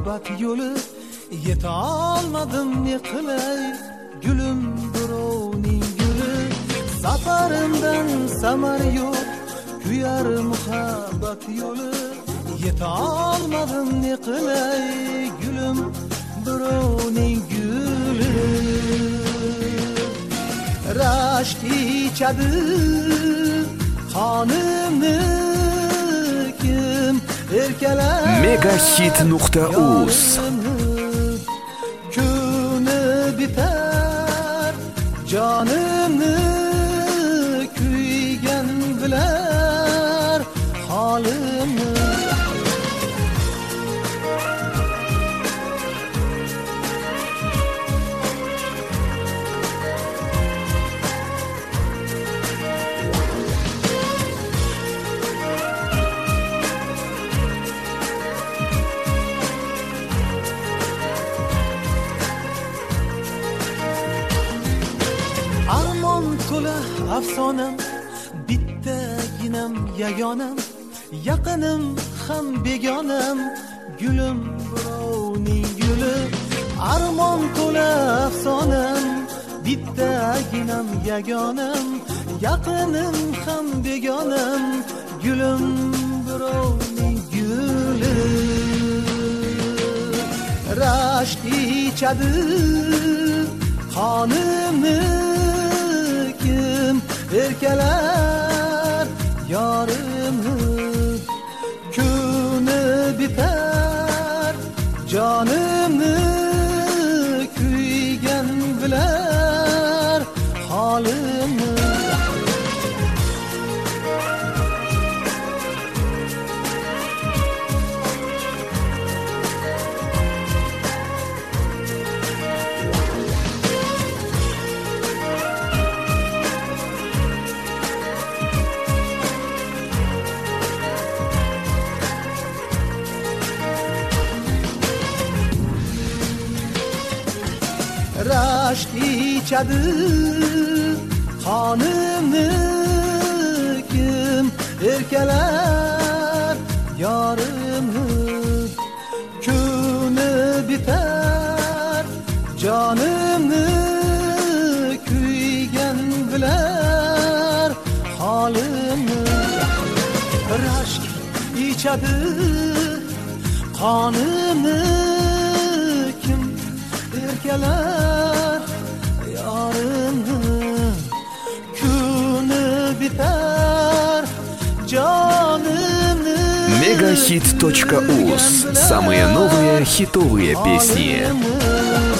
muhabbat yo'li yetolmadim ne qilay gulum birovning guli safarimdan samar yo'q kuyar muhabbat yo'li yetolmadim ne qilay gulum birovning guli rashk ichadi qonimni kim erkalar megahit.uz kuni bitar jonimni kuygan bilar holimni armon to'la afsonam bittaginam yagonam yaqinim ham begonam gulim birovning guli armon to'la afsonam bittaginam yagonam yaqinim ham begonam gulim birovning guli rashk ichadi qonimni kim erkalar yorimni kuni bitar jonimni kuygan bilar holimni rashk ichadi qonimni kim erkalar yorimni kuni bitar jonimni kuygan bilar holimni rashk ichadi qonimni kim erkalar yorimni kuni bitar jonimni megahit.uz. Самые новые хитовые песни.